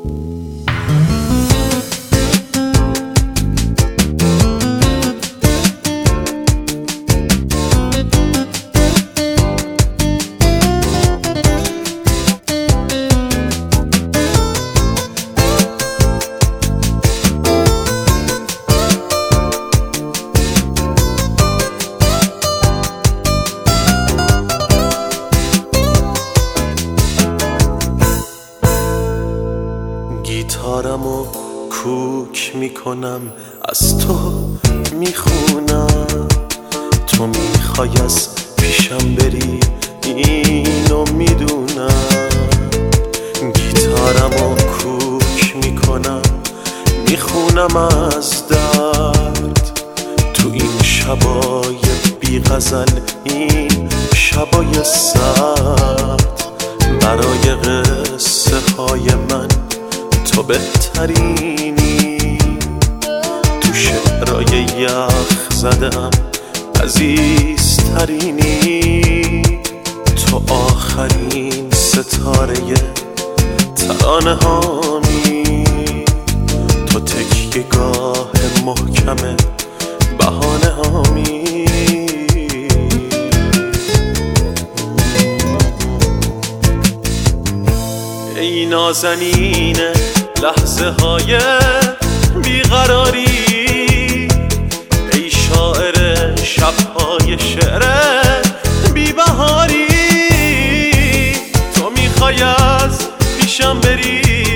گیتارمو کوک میکنم، از تو میخونم، تو میخوای از پیشم بری اینو میدونم. گیتارمو کوک میکنم، میخونم از درد، تو این شبای بی غزل، این شبای سرد، برای قصه های من تو بهترینی، تو شعرهای یخ زدم عزیزترینی، تو آخرین ستاره ترانه هامی، تو تکیه‌گاه محکم بهانه هامی. ای نازنین لحظه های بیقراری، ای شاعر شبهای شعر بیبهاری، تو میخوای از پیشم بری